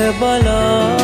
බලා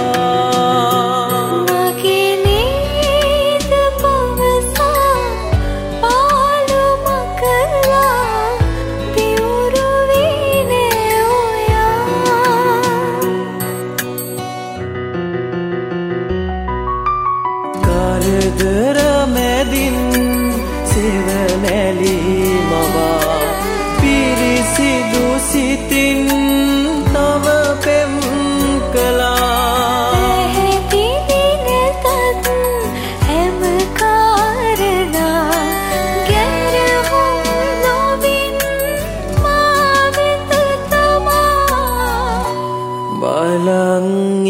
කරදර මැදින් සෙවණැලි මවා පිරිසිදු සිතින් තව පෙම් කළා ඇහැටි දිනතත් හැම කාරණා ගැරහුම් නොවින් මා වෙත තමා බලන්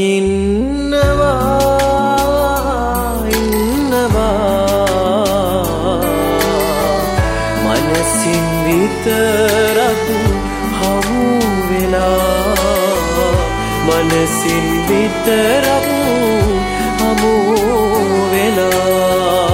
මනසින් විතරක් හමු වෙලා මනසින් විතරක් හමු වෙලා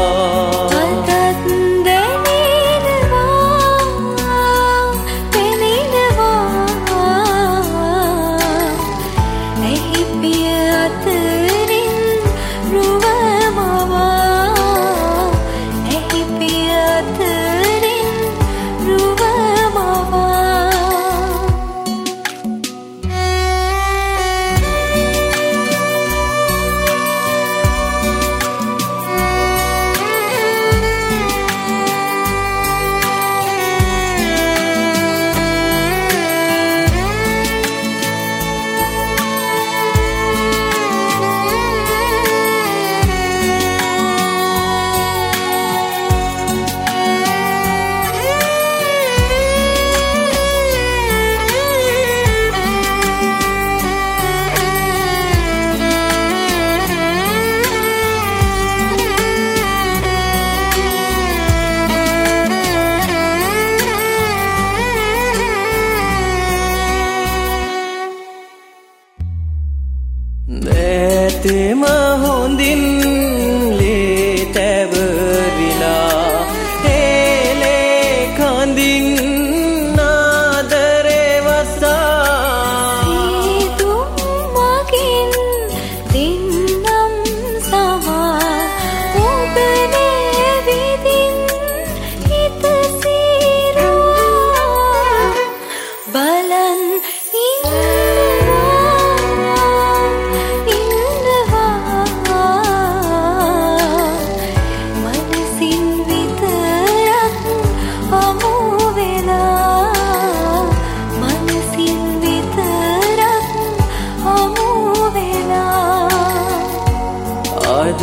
නැතෙම හොඳින් ලේ තැවරිලා හේලේ කඳින් නාදරේ වසා සීතුම් මගින් දින්නම් සමා ඔබනේ විදින් හිත සීරුවා බලන් අදත්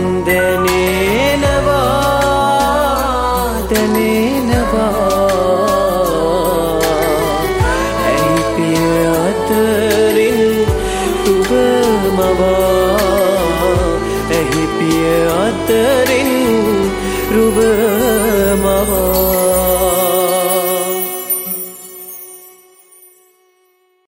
දැනෙනවා ඇයි පිය අතරින් රුව මවා ඇයි පිය අතරින් රුව